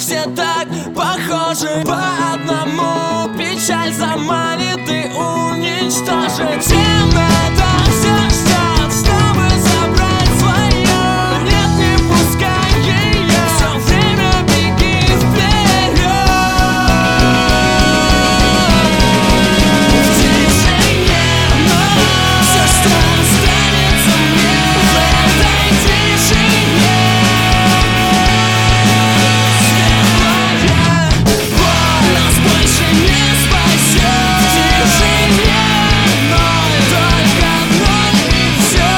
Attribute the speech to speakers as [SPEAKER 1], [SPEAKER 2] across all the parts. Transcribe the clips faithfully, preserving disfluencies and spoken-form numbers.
[SPEAKER 1] все так похожи по одному. Печаль заманит и уничтожит. Темнота все ждет, чтобы забрать свое. Нет, не пускай ее, все время беги вперед. В тишине, но все, что останется мне в этой тишине. Нас больше не спасет. В тишине ноль, только ноль и все.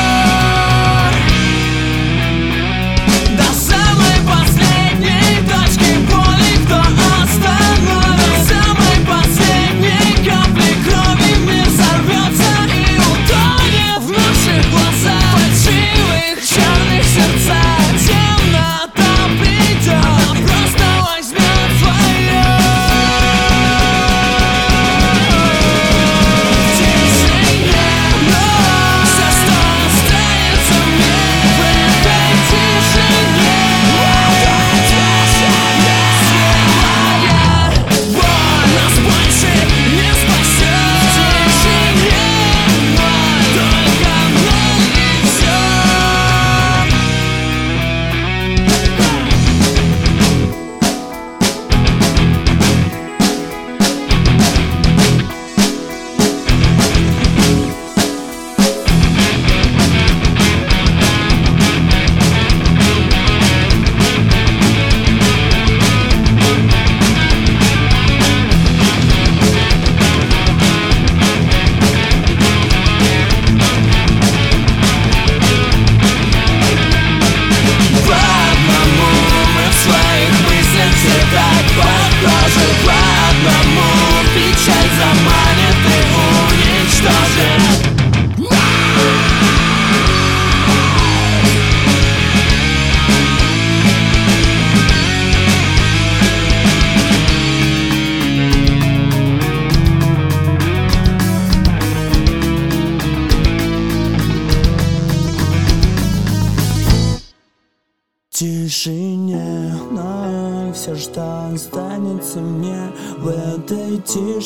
[SPEAKER 1] До самой последней точки боли кто остановит? До самой последней капли крови мир сорвется и утонет в наших глазах, фальшивых черных сердцах. Темнота придет, она просто возьмет свое. В тишине, но все, что останется мне в этой тишине. Светлая боль нас больше не спасет. В тишине ноль, только ноль и все. По одному мы в своих мыслях все так похожи. По одному печаль заманит и уничтожит. В тишине ноль, все, что останется мне в этой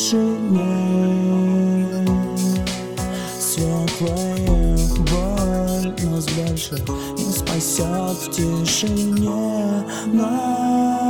[SPEAKER 1] тишине. Светлая боль нас больше не спасет. В тишине ноль.